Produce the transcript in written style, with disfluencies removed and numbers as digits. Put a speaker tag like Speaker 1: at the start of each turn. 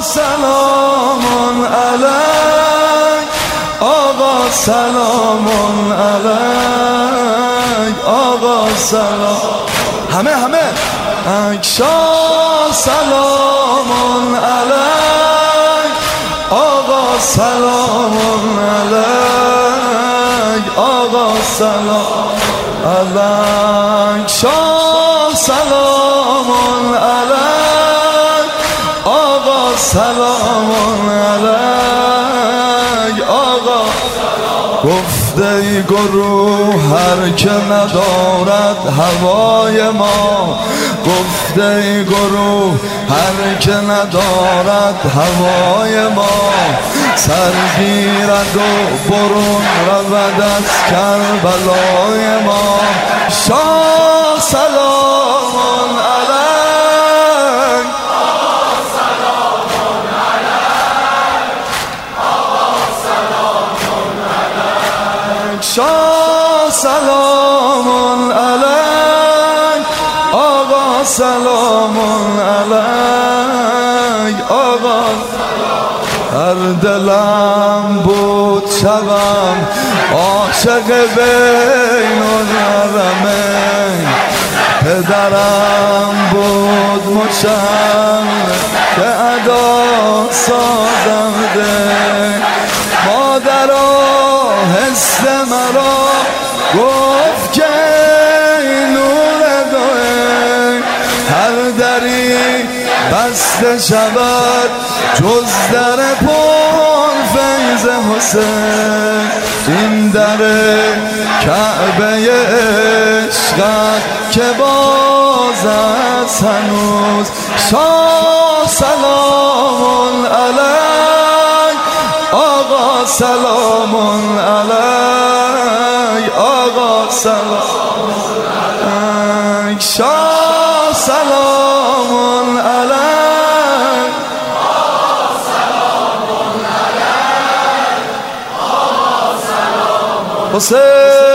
Speaker 1: سلام علیک آقا، سلام علیک آقا، سلام. همه شاه سلام علیک آقا، سلام علیک آقا، سلام علیک شاه سلام علیک آقا، سلام علیک آقا. گفته ای گروه هر که ندارد هوای ما، گفته ای گروه هر که ندارد هوای ما، سرگیرد و برون رود از کربلای ما. شاه سلام علیک شاه سلام علیک آقا، سلام علیک آقا. هر دلم بود شبم عاشق بین الحرمین، پدرم بود مشرف که ادا سازم ده، مادرم حس مرا گفت که نور دوه، هر دری بسته شود جز در پر فیض حسین، این در کعبه عشقت که باز است هنوز. شاه سلام علیک آقا، سلام علیک آقا، سلام علیک شاه سلام علیک آقا، سلام علیک آقا، سلام حسین.